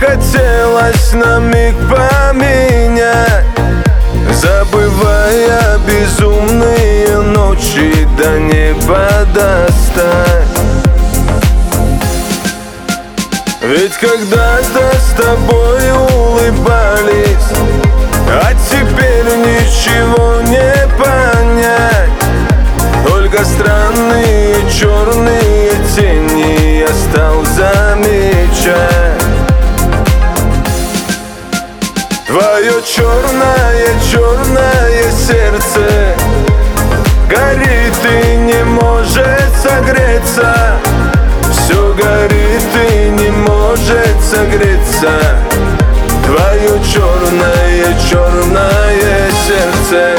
хотелось на миг поменять, забывая безумные ночи до неба достать. Ведь когда-то с тобой улыбались, а теперь ничего не понять. Только странные черные тени я стал замечать. Твое черное сердце горит и не может согреться. Все горит и не может согреться. Твое черное сердце.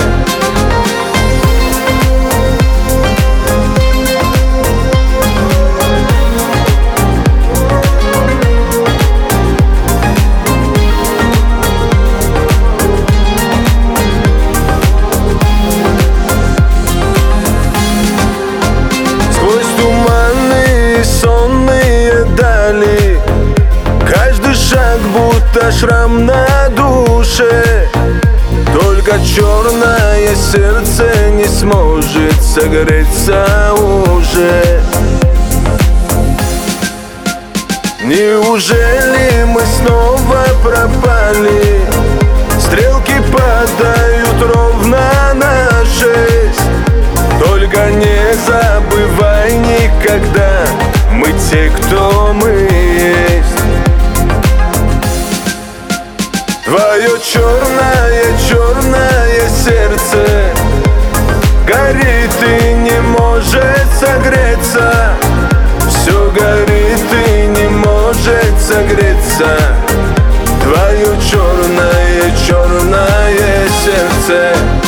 Каждый шаг будто шрам на душе. Только черное сердце не сможет согреться уже. Неужели мы снова пропали? Стрелки падают ровно на 6. Только не забывай никогда, мы те, кто мы есть. Твое черное сердце горит и не может согреться. Все горит и не может согреться. Твое черное сердце.